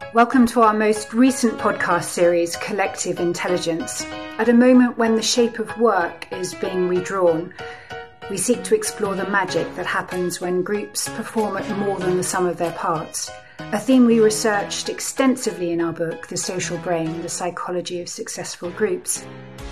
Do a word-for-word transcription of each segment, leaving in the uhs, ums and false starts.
Welcome to our most recent podcast series, Collective Intelligence. At a moment when the shape of work is being redrawn, we seek to explore the magic that happens when groups perform at more than the sum of their parts, a theme we researched extensively in our book, The Social Brain, The Psychology of Successful Groups.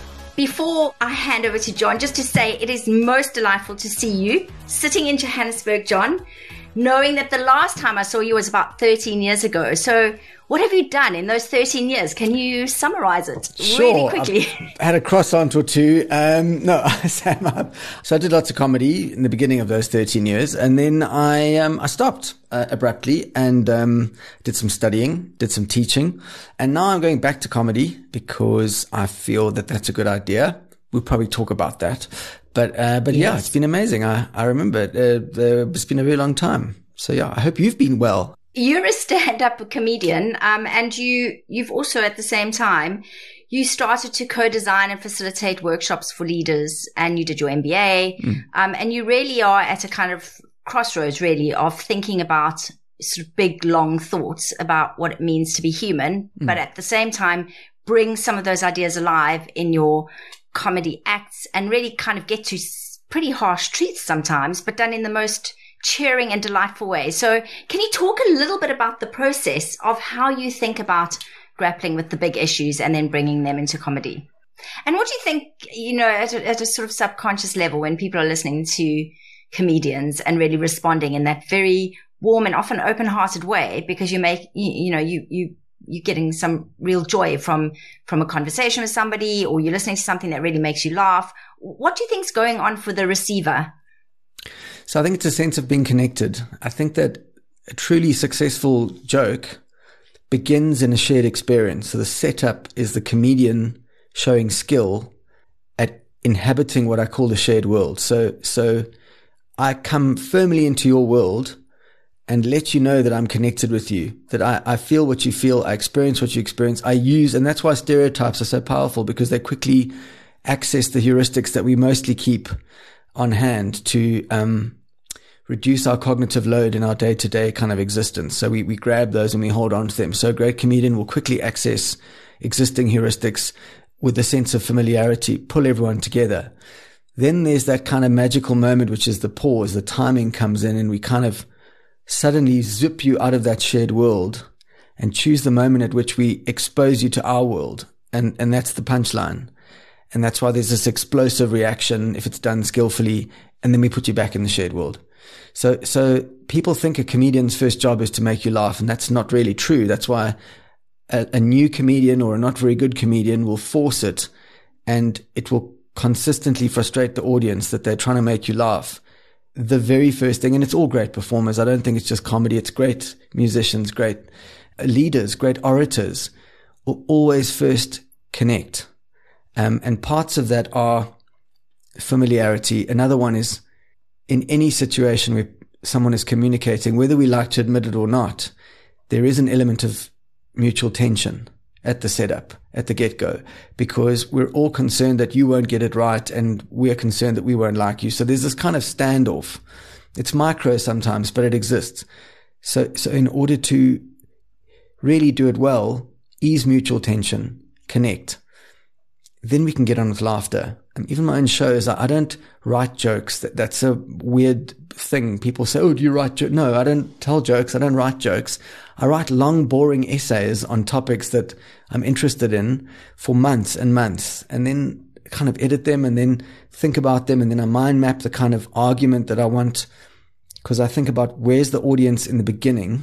Before I hand over to John, just to say it is most delightful to see you sitting in Johannesburg, John, knowing that the last time I saw you was about thirteen years ago. So what have you done in those thirteen years? Can you summarize it sure. really quickly? I've had a croissant or two. Um, no, Sam, so I did lots of comedy in the beginning of those thirteen years. And then I, um, I stopped uh, abruptly and, um, did some studying, did some teaching. And now I'm going back to comedy because I feel that that's a good idea. We'll probably talk about that. But, uh, but yes. yeah, it's been amazing. I, I remember it. Uh, it's been a very long time. So yeah, I hope you've been well. You're a stand-up comedian, um, and you, you've also at the same time, you started to co-design and facilitate workshops for leaders, and you did your M B A, mm. um, and you really are at a kind of crossroads really of thinking about sort of big, long thoughts about what it means to be human, mm. but at the same time, bring some of those ideas alive in your comedy acts and really kind of get to pretty harsh truths sometimes, but done in the most cheering and delightful way. So can you talk a little bit about the process of how you think about grappling with the big issues and then bringing them into comedy? And what do you think, you know, at a, at a sort of subconscious level when people are listening to comedians and really responding in that very warm and often open-hearted way, because you make, you, you know, you, you, you're getting some real joy from, from a conversation with somebody, or you're listening to something that really makes you laugh. What do you think's going on for the receiver? So I think it's a sense of being connected. I think that a truly successful joke begins in a shared experience. So the setup is the comedian showing skill at inhabiting what I call the shared world. So, so I come firmly into your world and let you know that I'm connected with you, that I, I feel what you feel, I experience what you experience, I use, and that's why stereotypes are so powerful, because they quickly access the heuristics that we mostly keep on hand to um, reduce our cognitive load in our day-to-day kind of existence. So we, we grab those and we hold on to them. So a great comedian will quickly access existing heuristics with a sense of familiarity, pull everyone together. Then there's that kind of magical moment, which is the pause. The timing comes in and we kind of suddenly zip you out of that shared world and choose the moment at which we expose you to our world. And, and that's the punchline. And that's why there's this explosive reaction if it's done skillfully, and then we put you back in the shared world. So, so people think a comedian's first job is to make you laugh, and that's not really true. That's why a, a new comedian or a not very good comedian will force it, and it will consistently frustrate the audience that they're trying to make you laugh. The very first thing, and it's all great performers. I don't think it's just comedy. It's great musicians, great leaders, great orators will always first connect. Um, and parts of that are familiarity. Another one is in any situation where someone is communicating, whether we like to admit it or not, there is an element of mutual tension at the setup, at the get-go, because we're all concerned that you won't get it right and we're concerned that we won't like you. So there's this kind of standoff. It's micro sometimes, but it exists. So, so in order to really do it well, ease mutual tension, connect, then we can get on with laughter. And even my own shows, I, I don't write jokes. That, that's a weird thing. People say, oh, do you write jokes? No, I don't tell jokes. I don't write jokes. I write long, boring essays on topics that I'm interested in for months and months, and then kind of edit them and then think about them. And then I mind map the kind of argument that I want, because I think about where's the audience in the beginning.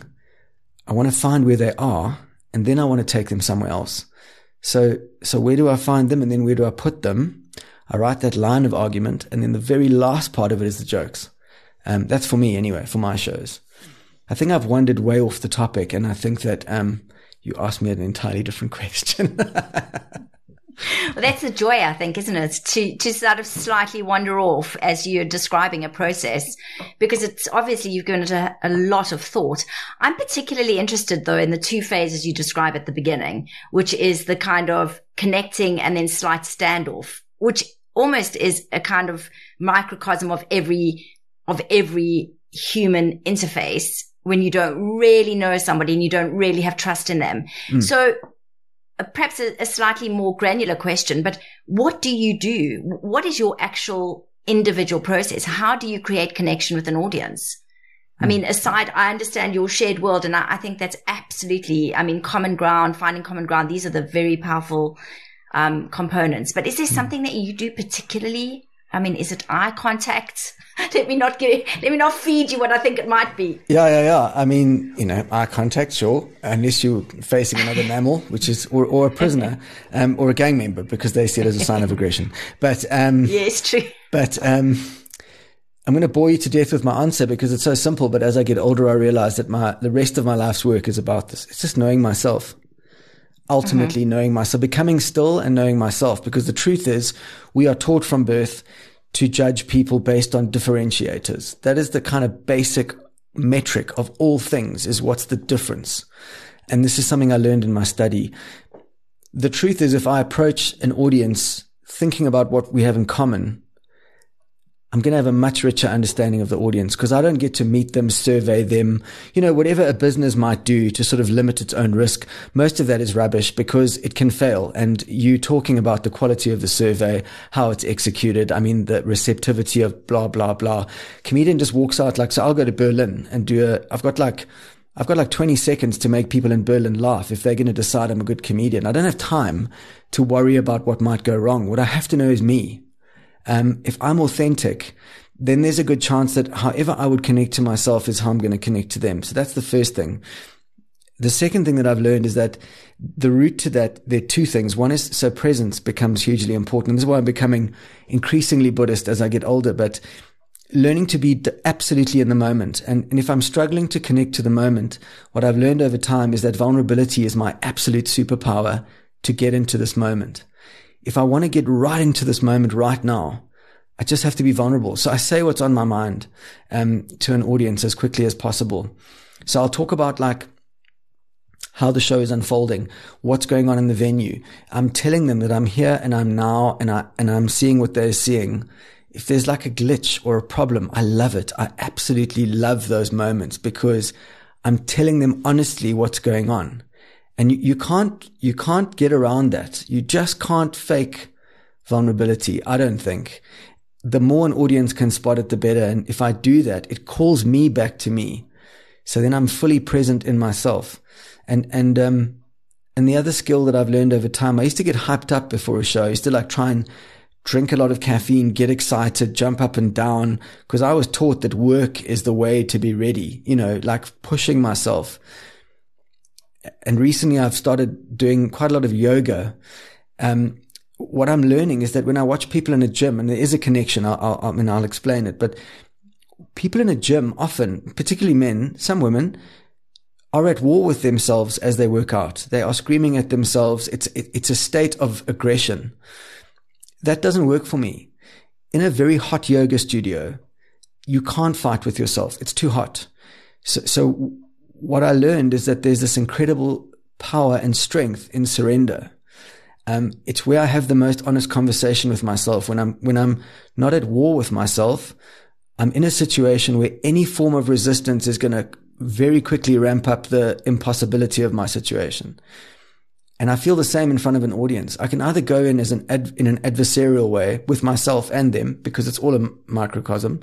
I want to find where they are, and then I want to take them somewhere else. So, so where do I find them, and then where do I put them? I write that line of argument, and then the very last part of it is the jokes. Um, that's for me anyway, for my shows. I think I've wandered way off the topic, and I think that um, you asked me an entirely different question. Well, that's the joy, I think, isn't it? To, to sort of slightly wander off as you're describing a process, because it's obviously you've given it a, a lot of thought. I'm particularly interested, though, in the two phases you describe at the beginning, which is the kind of connecting and then slight standoff, which almost is a kind of microcosm of every, of every human interface, when you don't really know somebody and you don't really have trust in them. Mm. So uh, perhaps a, a slightly more granular question, but what do you do? What is your actual individual process? How do you create connection with an audience? I mean, aside, I understand your shared world, and I, I think that's absolutely, I mean, common ground, finding common ground. These are the very powerful um, components. But is there something that you do particularly? I mean, is it eye contact? let me not get, let me not feed you what I think it might be. Yeah, yeah, yeah. I mean, you know, eye contact, sure, unless you're facing another mammal, which is, or, or a prisoner, um, or a gang member, because they see it as a sign of aggression. But um, yes, true. But um. I'm going to bore you to death with my answer because it's so simple. But as I get older, I realize that my, the rest of my life's work is about this. It's just knowing myself, ultimately mm-hmm. knowing myself, becoming still and knowing myself. Because the truth is we are taught from birth to judge people based on differentiators. That is the kind of basic metric of all things, is what's the difference. And this is something I learned in my study. The truth is, if I approach an audience thinking about what we have in common, I'm going to have a much richer understanding of the audience, because I don't get to meet them, survey them, you know, whatever a business might do to sort of limit its own risk. Most of that is rubbish because it can fail. And you talking about the quality of the survey, how it's executed, I mean, the receptivity of blah, blah, blah. Comedian just walks out like, so I'll go to Berlin and do a, I've got like, I've got like twenty seconds to make people in Berlin laugh if they're going to decide I'm a good comedian. I don't have time to worry about what might go wrong. What I have to know is me. Um, if I'm authentic, then there's a good chance that however I would connect to myself is how I'm going to connect to them. So that's the first thing. The second thing that I've learned is that the route to that, there are two things. One is, so presence becomes hugely important. This is why I'm becoming increasingly Buddhist as I get older, but learning to be absolutely in the moment. And, and if I'm struggling to connect to the moment, what I've learned over time is that vulnerability is my absolute superpower to get into this moment. If I want to get right into this moment right now, I just have to be vulnerable. So I say what's on my mind um, to an audience as quickly as possible. So I'll talk about like how the show is unfolding, what's going on in the venue. I'm telling them that I'm here and I'm now and I and I'm seeing what they're seeing. If there's like a glitch or a problem, I love it. I absolutely love those moments because I'm telling them honestly what's going on. And you, you can't, you can't get around that. You just can't fake vulnerability, I don't think. The more an audience can spot it, the better. And if I do that, it calls me back to me. So then I'm fully present in myself. And, and, um, and the other skill that I've learned over time, I used to get hyped up before a show. I used to like try and drink a lot of caffeine, get excited, jump up and down, because I was taught that work is the way to be ready, you know, like pushing myself. And recently I've started doing quite a lot of yoga. Um, what I'm learning is that when I watch people in a gym, and there is a connection, I'll, I'll, I mean, I'll explain it, but people in a gym often, particularly men, some women, are at war with themselves as they work out. They are screaming at themselves. It's, it, it's a state of aggression. That doesn't work for me. In a very hot yoga studio, you can't fight with yourself. It's too hot. So, so what I learned is that there's this incredible power and strength in surrender. Um, it's where I have the most honest conversation with myself. When I'm, when I'm not at war with myself, I'm in a situation where any form of resistance is going to very quickly ramp up the impossibility of my situation. And I feel the same in front of an audience. I can either go in as an ad, in an adversarial way with myself and them, because it's all a microcosm,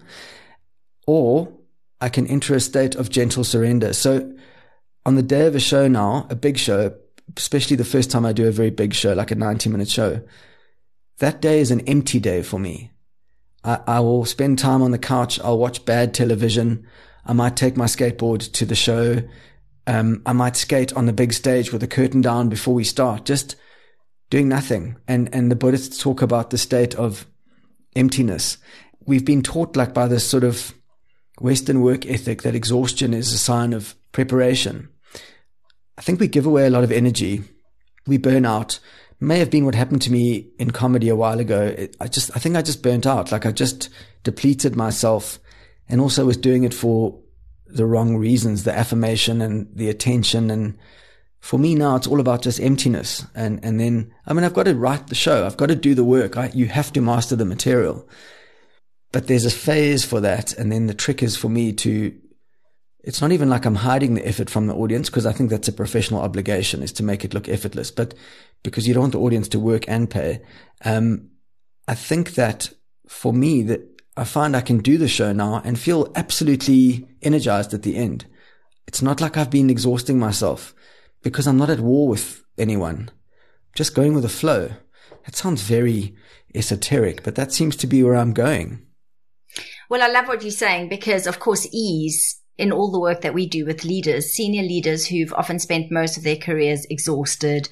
or I can enter a state of gentle surrender. So on the day of a show now, a big show, especially the first time I do a very big show, like a ninety minute show, that day is an empty day for me. I, I will spend time on the couch. I'll watch bad television. I might take my skateboard to the show. Um, I might skate on the big stage with the curtain down before we start, just doing nothing. And, and the Buddhists talk about the state of emptiness. We've been taught like by this sort of Western work ethic that exhaustion is a sign of preparation. I think we give away a lot of energy. We burn out. May have been what happened to me in comedy a while ago. It, I just, I think I just burnt out. Like I just depleted myself, and also was doing it for the wrong reasons, the affirmation and the attention. And for me now, it's all about just emptiness. And, and then, I mean, I've got to write the show. I've got to do the work. I, you have to master the material. But there's a phase for that. And then the trick is for me to it's not even like I'm hiding the effort from the audience, because I think that's a professional obligation, is to make it look effortless. But because you don't want the audience to work and pay, um, I think that for me, that I find I can do the show now and feel absolutely energized at the end. It's not like I've been exhausting myself, because I'm not at war with anyone, just going with the flow. That sounds very esoteric, but that seems to be where I'm going. Well, I love what you're saying, because of course, ease in all the work that we do with leaders, senior leaders who've often spent most of their careers exhausted,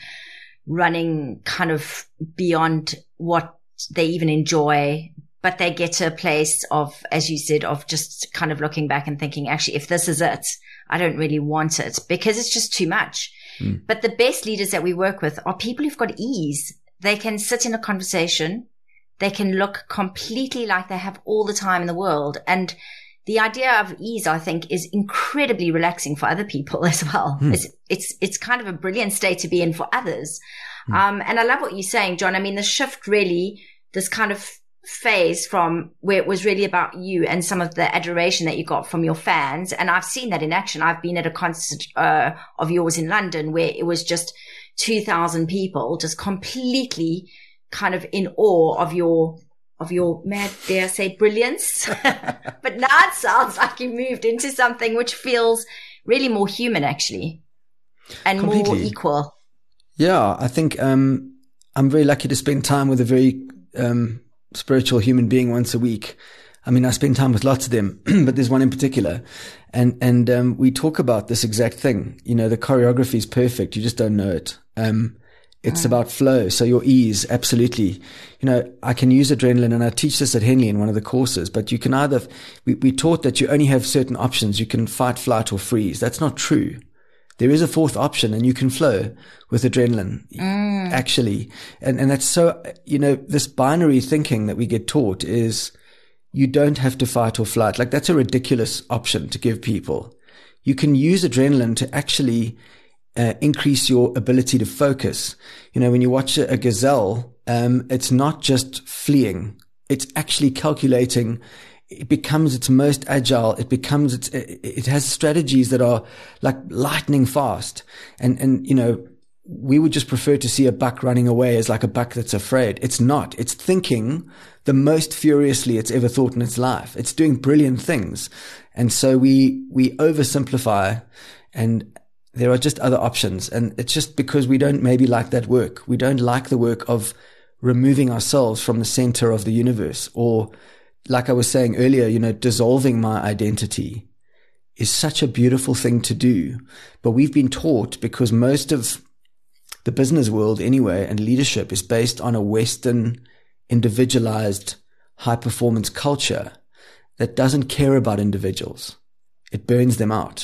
running kind of beyond what they even enjoy, but they get to a place of, as you said, of just kind of looking back and thinking, actually, if this is it, I don't really want it, because it's just too much. Mm. But the best leaders that we work with are people who've got ease. They can sit in a conversation. They can look completely like they have all the time in the world. And the idea of ease, I think, is incredibly relaxing for other people as well. Mm. It's, it's, it's kind of a brilliant state to be in for others. Mm. Um, and I love what you're saying, John. I mean, the shift really, this kind of phase from where it was really about you and some of the adoration that you got from your fans. And I've seen that in action. I've been at a concert uh, of yours in London where it was just two thousand people just completely kind of in awe of your, of your, mad, dare I say, brilliance. But now it sounds like you moved into something which feels really more human, actually, and completely more equal. Yeah, I think um, I'm very lucky to spend time with a very um, spiritual human being once a week. I mean, I spend time with lots of them, but there's one in particular. And, and, um, we talk about this exact thing. You know, the choreography is perfect. You just don't know it. Um, it's mm. about flow. So your ease, absolutely. You know, I can use adrenaline, and I teach this at Henley in one of the courses, but you can either, we, we taught that you only have certain options. You can fight, flight, or freeze. That's not true. There is a fourth option, and you can flow with adrenaline, mm. actually. And, and that's so, you know, this binary thinking that we get taught is you don't have to fight or flight. Like, that's a ridiculous option to give people. You can use adrenaline to actually uh, increase your ability to focus. You know, when you watch a, a gazelle, um, it's not just fleeing. It's actually calculating. It becomes its most agile. It becomes its, it, it has strategies that are like lightning fast. And, and, you know, we would just prefer to see a buck running away as like a buck that's afraid. It's not. It's thinking the most furiously it's ever thought in its life. It's doing brilliant things. And so we, we oversimplify, and there are just other options. And it's just because we don't maybe like that work. We don't like the work of removing ourselves from the center of the universe, or, like I was saying earlier, you know, dissolving my identity is such a beautiful thing to do. But we've been taught, because most of the business world anyway, and leadership, is based on a Western individualized high performance culture that doesn't care about individuals. It burns them out.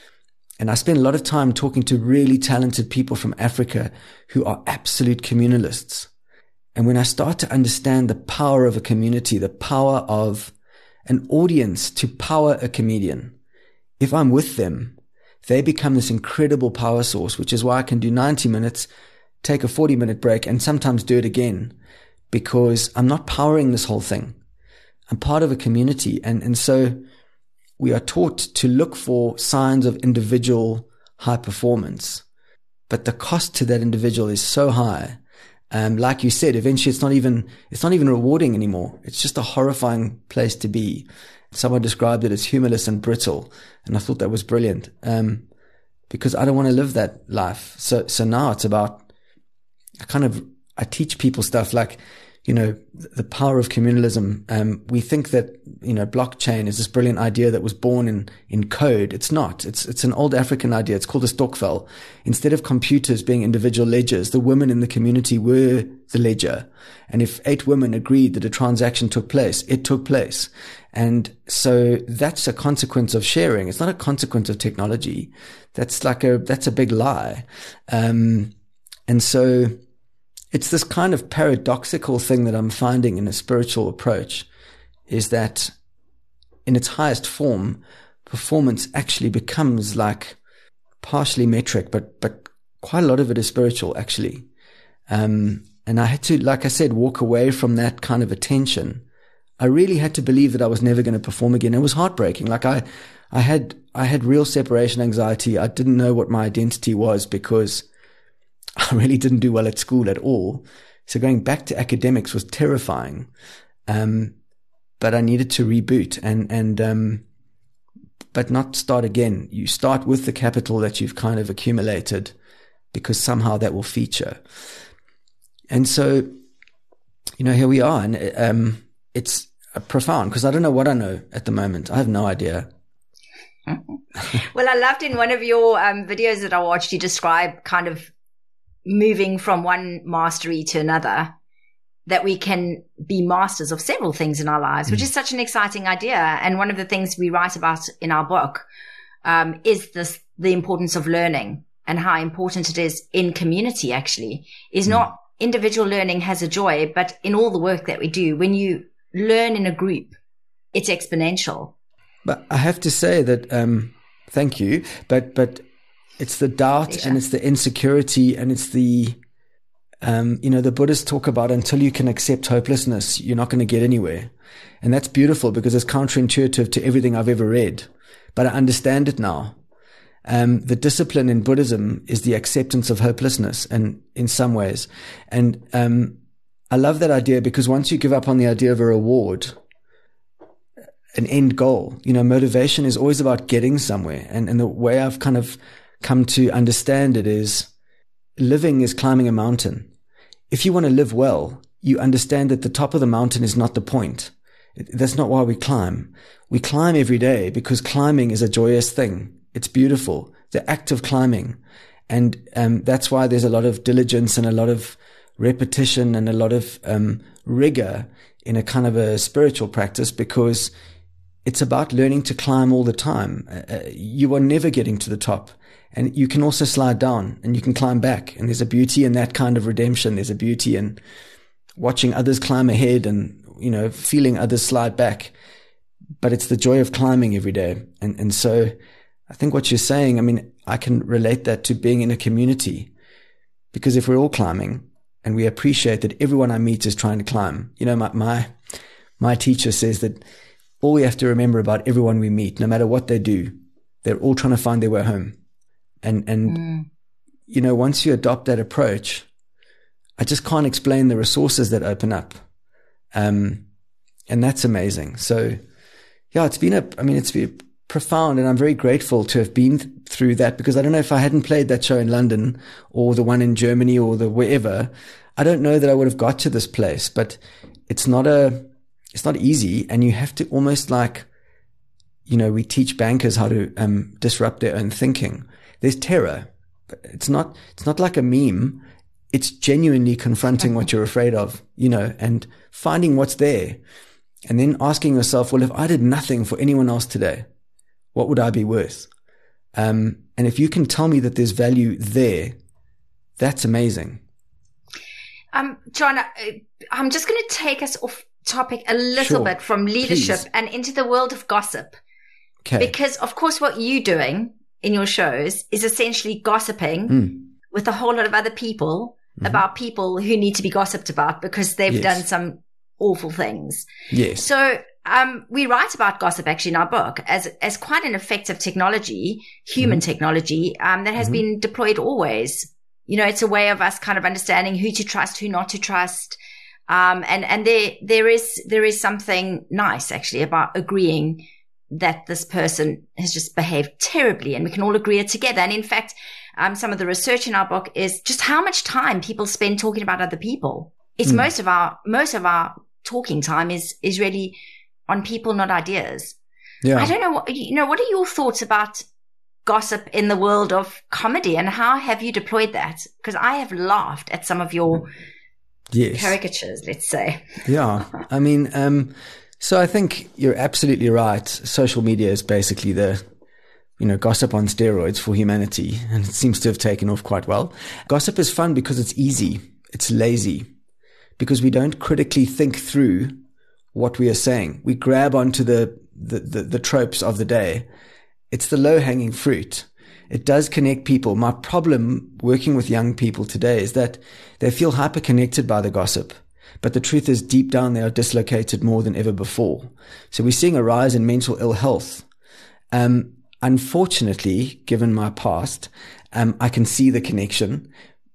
And I spend a lot of time talking to really talented people from Africa who are absolute communalists. And when I start to understand the power of a community, the power of an audience to power a comedian, if I'm with them, they become this incredible power source, which is why I can do ninety minutes, take a forty minute break, and sometimes do it again, because I'm not powering this whole thing. I'm part of a community. And, and so we are taught to look for signs of individual high performance, but the cost to that individual is so high. Um, like you said, eventually it's not even, it's not even rewarding anymore. It's just a horrifying place to be. Someone described it as humorless and brittle, and I thought that was brilliant. Um, because I don't want to live that life. So, so now it's about, I kind of, I teach people stuff like, you know, the power of communalism. Um, we think that, you know, blockchain is this brilliant idea that was born in, in code. It's not. It's, it's an old African idea. It's called a stokvel. Instead of computers being individual ledgers, the women in the community were the ledger. And if eight women agreed that a transaction took place, it took place. And so that's a consequence of sharing. It's not a consequence of technology. That's like a, that's a big lie. Um, and so it's this kind of paradoxical thing that I'm finding in a spiritual approach, is that in its highest form, performance actually becomes like partially metric, but, but quite a lot of it is spiritual, actually. Um, and I had to, like I said, walk away from that kind of attention. I really had to believe that I was never going to perform again. It was heartbreaking. Like I, I had, I had real separation anxiety. I didn't know what my identity was because I really didn't do well at school at all. So going back to academics was terrifying. Um, but I needed to reboot and, and, um, but not start again. You start with the capital that you've kind of accumulated because somehow that will feature. And so, you know, here we are. And, um, it's profound because I don't know what I know at the moment. I have no idea. Well, I loved in one of your um, videos that I watched, you describe kind of moving from one mastery to another, that we can be masters of several things in our lives, which mm. is such an exciting idea. And one of the things we write about in our book um, is this, the importance of learning and how important it is in community, actually, is mm. not individual learning has a joy, but in all the work that we do, when you learn in a group, it's exponential. But I have to say that, um, thank you, but, but it's the doubt Pleasure. And it's the insecurity and it's the, Um, you know, the Buddhists talk about until you can accept hopelessness, you're not going to get anywhere. And that's beautiful because it's counterintuitive to everything I've ever read. But I understand it now. Um, the discipline in Buddhism is the acceptance of hopelessness and in some ways. And, um, I love that idea because once you give up on the idea of a reward, an end goal, you know, motivation is always about getting somewhere. And, and the way I've kind of come to understand it is living is climbing a mountain. If you want to live well, you understand that the top of the mountain is not the point. That's not why we climb. We climb every day because climbing is a joyous thing. It's beautiful. The act of climbing. And um, that's why there's a lot of diligence and a lot of repetition and a lot of um, rigor in a kind of a spiritual practice because it's about learning to climb all the time. Uh, you are never getting to the top. And you can also slide down and you can climb back. And there's a beauty in that kind of redemption. There's a beauty in watching others climb ahead and, you know, feeling others slide back. But it's the joy of climbing every day. And, and so I think what you're saying, I mean, I can relate that to being in a community because if we're all climbing and we appreciate that everyone I meet is trying to climb, you know, my, my, my teacher says that all we have to remember about everyone we meet, no matter what they do, they're all trying to find their way home. And, and, mm. you know, once you adopt that approach, I just can't explain the resources that open up. Um, and that's amazing. So yeah, it's been a, I mean, it's been profound and I'm very grateful to have been th- through that because I don't know if I hadn't played that show in London or the one in Germany or the wherever, I don't know that I would have got to this place, but it's not a, it's not easy. And you have to almost like, you know, we teach bankers how to, um, disrupt their own thinking. There's terror. It's not, it's not like a meme. It's genuinely confronting what you're afraid of, you know, and finding what's there and then asking yourself, well, if I did nothing for anyone else today, what would I be worth? Um, and if you can tell me that there's value there, that's amazing. Um, John, I'm just going to take us off topic a little Sure. bit from leadership Please. And into the world of gossip. Okay. Because of course what you're doing in your shows is essentially gossiping Mm. with a whole lot of other people Mm-hmm. about people who need to be gossiped about because they've Yes. done some awful things. Yes. So um, we write about gossip actually in our book as as quite an effective technology, human Mm-hmm. technology um, that has Mm-hmm. been deployed always. You know, it's a way of us kind of understanding who to trust, who not to trust. Um, and, and there, there is, there is something nice actually about agreeing that this person has just behaved terribly and we can all agree it together. And in fact, um, some of the research in our book is just how much time people spend talking about other people. It's Mm. most of our, most of our talking time is, is really on people, not ideas. Yeah. I don't know what, you know, what are your thoughts about gossip in the world of comedy and how have you deployed that? Because I have laughed at some of your Yes. caricatures, let's say. Yeah. I mean, um, so I think you're absolutely right. Social media is basically the, you know, gossip on steroids for humanity. And it seems to have taken off quite well. Gossip is fun because it's easy. It's lazy because we don't critically think through what we are saying. We grab onto the, the, the, the tropes of the day. It's the low hanging fruit. It does connect people. My problem working with young people today is that they feel hyper connected by the gossip. But the truth is deep down they are dislocated more than ever before. So we're seeing a rise in mental ill health. Um, unfortunately, given my past, um, I can see the connection.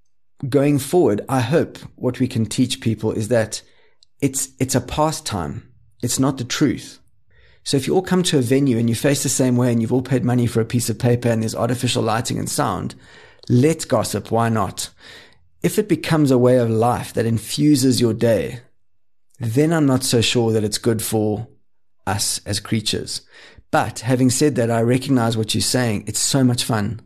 Going forward, I hope what we can teach people is that it's, it's a pastime. It's not the truth. So if you all come to a venue and you face the same way and you've all paid money for a piece of paper and there's artificial lighting and sound, let's gossip. Why not? If it becomes a way of life that infuses your day, then I'm not so sure that it's good for us as creatures. But having said that, I recognize what you're saying. It's so much fun.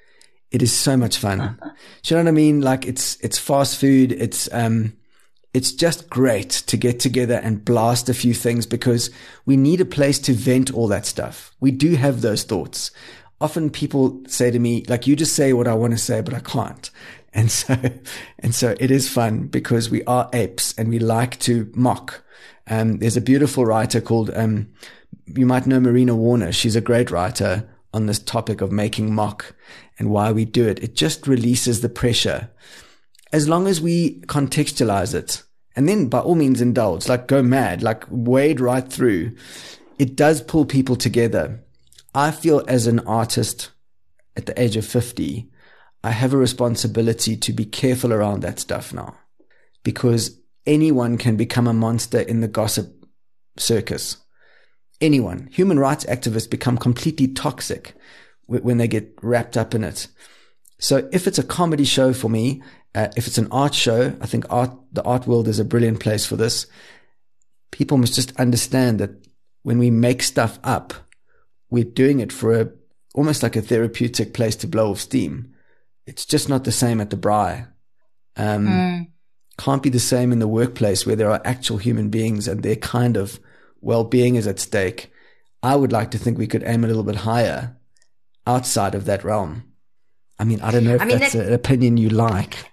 It is so much fun. Do you know what I mean? Like it's, it's fast food. It's, um, it's just great to get together and blast a few things because we need a place to vent all that stuff. We do have those thoughts. Often people say to me, like, you just say what I want to say, but I can't. And so, and so it is fun because we are apes and we like to mock. Um, there's a beautiful writer called, um, you might know Marina Warner. She's a great writer on this topic of making mock and why we do it. It just releases the pressure. As long as we contextualize it and then by all means indulge, like go mad, like wade right through, it does pull people together. I feel as an artist at the age of fifty, I have a responsibility to be careful around that stuff now because anyone can become a monster in the gossip circus. Anyone. Human rights activists become completely toxic when they get wrapped up in it. So if it's a comedy show for me, uh, if it's an art show, I think art, the art world is a brilliant place for this. People must just understand that when we make stuff up, we're doing it for a, almost like a therapeutic place to blow off steam. It's just not the same at the braai. Um, mm. Can't be the same in the workplace where there are actual human beings and their kind of well-being is at stake. I would like to think we could aim a little bit higher outside of that realm. I mean, I don't know if I mean, that's that, an opinion you like.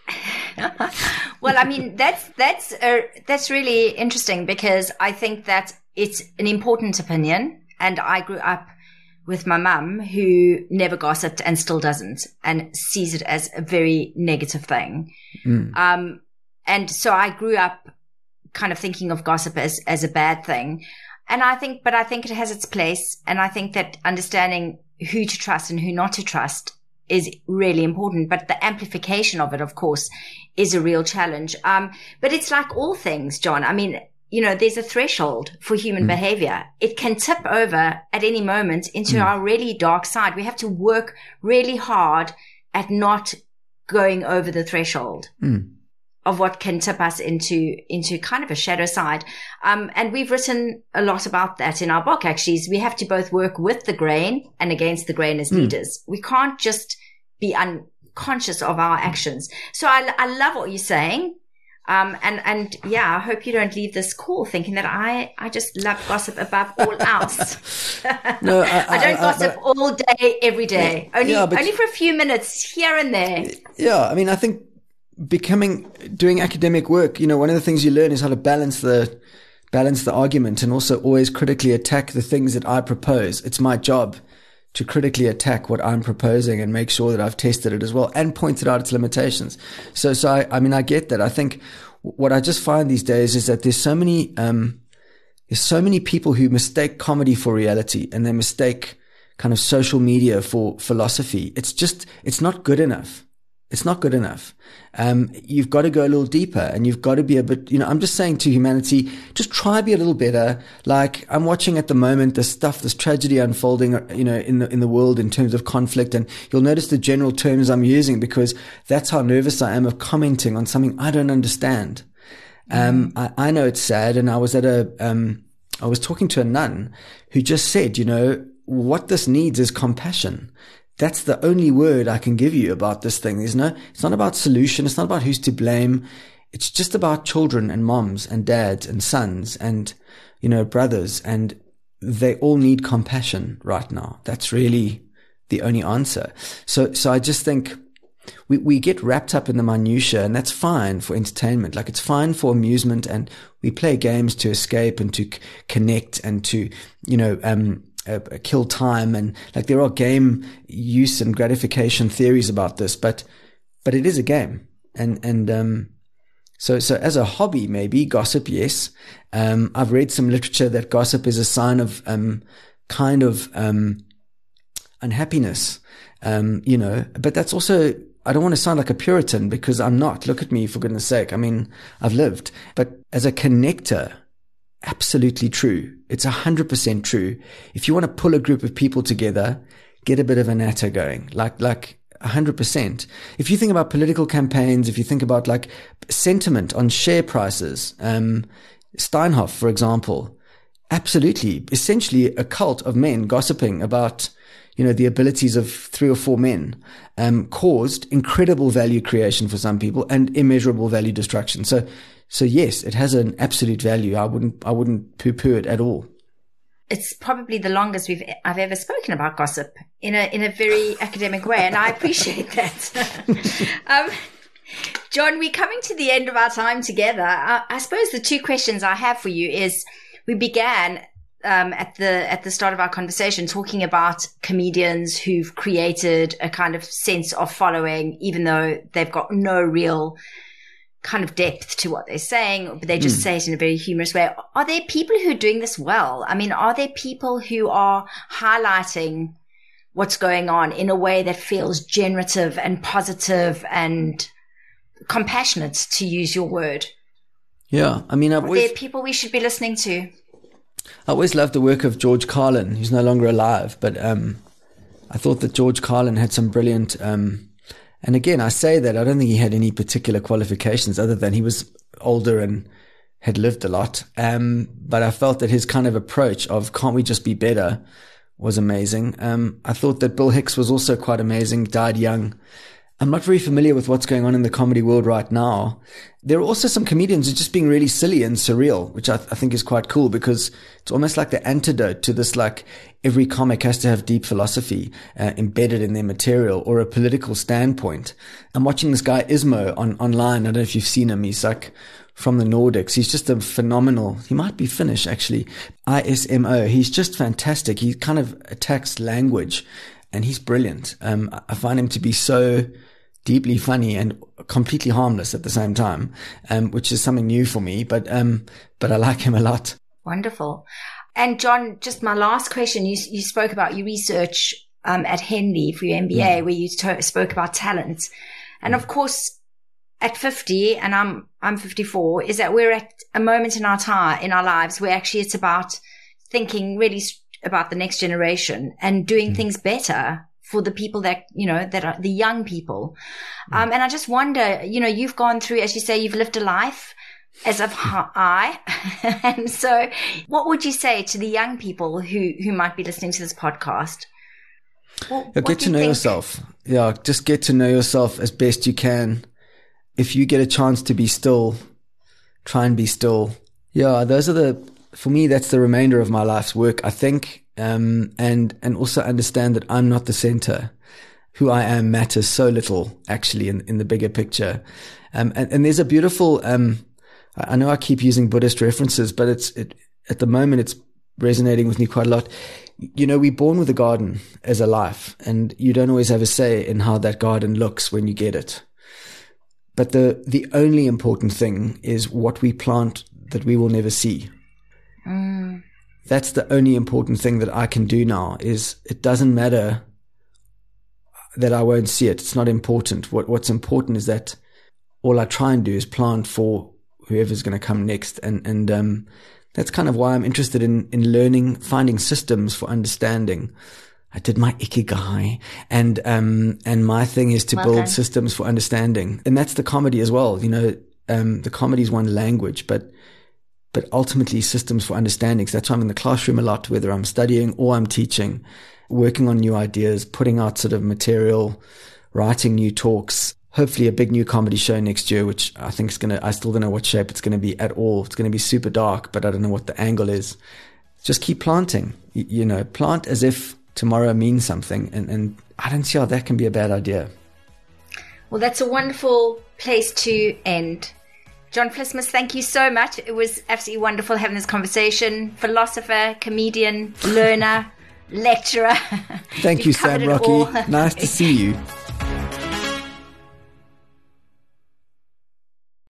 Well, I mean, that's, that's, uh, that's really interesting because I think that it's an important opinion. And I grew up with my mum who never gossiped and still doesn't and sees it as a very negative thing. Mm. Um, and so I grew up kind of thinking of gossip as, as a bad thing. And I think, but I think it has its place. And I think that understanding who to trust and who not to trust is really important. But the amplification of it, of course, is a real challenge. Um, but it's like all things, John. I mean, you know, there's a threshold for human mm. behavior. It can tip over at any moment into mm. our really dark side. We have to work really hard at not going over the threshold mm. of what can tip us into, into kind of a shadow side. Um, and we've written a lot about that in our book, actually. Is we have to both work with the grain and against the grain as mm. leaders. We can't just be unconscious of our actions. So I, I love what you're saying. Um, and, and yeah, I hope you don't leave this call thinking that I, I just love gossip above all else. No, I, I don't I, gossip I, all day, every day. Yeah, only, yeah, but, only for a few minutes here and there. Yeah. I mean, I think becoming, doing academic work, you know, one of the things you learn is how to balance the, balance the argument and also always critically attack the things that I propose. It's my job to critically attack what I'm proposing and make sure that I've tested it as well and pointed out its limitations. So, so I, I mean, I get that. I think what I just find these days is that there's so many, um, there's so many people who mistake comedy for reality and they mistake kind of social media for philosophy. It's just, it's not good enough. It's not good enough. Um, you've got to go a little deeper and you've got to be a bit, you know, I'm just saying to humanity, just try to be a little better. Like I'm watching at the moment, this stuff, this tragedy unfolding, you know, in the, in the world in terms of conflict. And you'll notice the general terms I'm using because that's how nervous I am of commenting on something I don't understand. Um, mm. I, I know it's sad. And I was at a, um, I was talking to a nun who just said, you know, what this needs is compassion. That's the only word I can give you about this thing. There's no, it's not about solution. It's not about who's to blame. It's just about children and moms and dads and sons and, you know, brothers. And they all need compassion right now. That's really the only answer. So, so I just think we, we get wrapped up in the minutiae and that's fine for entertainment. Like it's fine for amusement and we play games to escape and to c- connect and to, you know, um, Uh, kill time and like there are game use and gratification theories about this, but but it is a game and and um so so as a hobby maybe gossip, yes. um I've read some literature that gossip is a sign of um kind of um, unhappiness, um, you know, but that's also, I don't want to sound like a Puritan because I'm not. Look at me, for goodness sake. I mean, I've lived. But as a connector, absolutely true. It's one hundred percent true. If you want to pull a group of people together, get a bit of a natter going, like, like one hundred percent. If you think about political campaigns, if you think about like sentiment on share prices, um, Steinhoff, for example, absolutely, essentially a cult of men gossiping about, you know, the abilities of three or four men, um, caused incredible value creation for some people and immeasurable value destruction. So, so yes, it has an absolute value. I wouldn't, I wouldn't poo-poo it at all. It's probably the longest we've I've ever spoken about gossip in a in a very academic way, and I appreciate that. um, John, we're coming to the end of our time together. I, I suppose the two questions I have for you is: we began um, at the at the start of our conversation talking about comedians who've created a kind of sense of following, even though they've got no real kind of depth to what they're saying, but they just mm. say it in a very humorous way. Are there people who are doing this well? I mean, are there people who are highlighting what's going on in a way that feels generative and positive and compassionate, to use your word? Yeah, I mean, I've are always, there people we should be listening to? I always loved the work of George Carlin, who's no longer alive, but um, I thought that George Carlin had some brilliant... Um, And again, I say that I don't think he had any particular qualifications other than he was older and had lived a lot. Um, but I felt that his kind of approach of can't we just be better was amazing. Um, I thought that Bill Hicks was also quite amazing, died young. I'm not very familiar with what's going on in the comedy world right now. There are also some comedians who are just being really silly and surreal, which I, th- I think is quite cool because it's almost like the antidote to this, like every comic has to have deep philosophy uh, embedded in their material or a political standpoint. I'm watching this guy Ismo on online. I don't know if you've seen him. He's like from the Nordics. He's just a phenomenal, he might be Finnish actually, I S M O. He's just fantastic. He kind of attacks language and he's brilliant. Um, I find him to be so deeply funny and completely harmless at the same time, um, which is something new for me, but, um, but I like him a lot. Wonderful. And John, just my last question, you, you spoke about your research, um, at Henley for your M B A, mm. where you to- spoke about talent. And mm. of course, at fifty, and I'm, I'm fifty-four, is that we're at a moment in our time, in our lives where actually it's about thinking really about the next generation and doing mm. things better for the people that, you know, that are the young people. Um, and I just wonder, you know, you've gone through, as you say, you've lived a life, as have I. And so what would you say to the young people who, who might be listening to this podcast? What, yeah, get to know think? yourself. Yeah. Just get to know yourself as best you can. If you get a chance to be still, try and be still. Yeah. Those are the, for me, that's the remainder of my life's work, I think. Um, and, and also understand that I'm not the center. Who I am matters so little, actually, in, in the bigger picture. Um, and, and there's a beautiful, um, I know I keep using Buddhist references, but it's, it, at the moment, it's resonating with me quite a lot. You know, we're born with a garden as a life, and you don't always have a say in how that garden looks when you get it. But the, the only important thing is what we plant that we will never see. Mm. That's the only important thing that I can do now is it doesn't matter that I won't see it. It's not important. What, what's important is that all I try and do is plant for whoever's going to come next. And, and, um, that's kind of why I'm interested in, in learning, finding systems for understanding. I did my Ikigai and, um, and my thing is to well build done. systems for understanding. And that's the comedy as well. You know, um, the comedy is one language, but but ultimately systems for understanding. So that's why I'm in the classroom a lot, whether I'm studying or I'm teaching, working on new ideas, putting out sort of material, writing new talks, hopefully a big new comedy show next year, which I think is going to, I still don't know what shape it's going to be at all. It's going to be super dark, but I don't know what the angle is. Just keep planting, you, you know, plant as if tomorrow means something. And, and I don't see how that can be a bad idea. Well, that's a wonderful place to end. John Vlismas, thank you so much. It was absolutely wonderful having this conversation. Philosopher, comedian, learner, lecturer. Thank you, Sam Rocky. Nice to see you.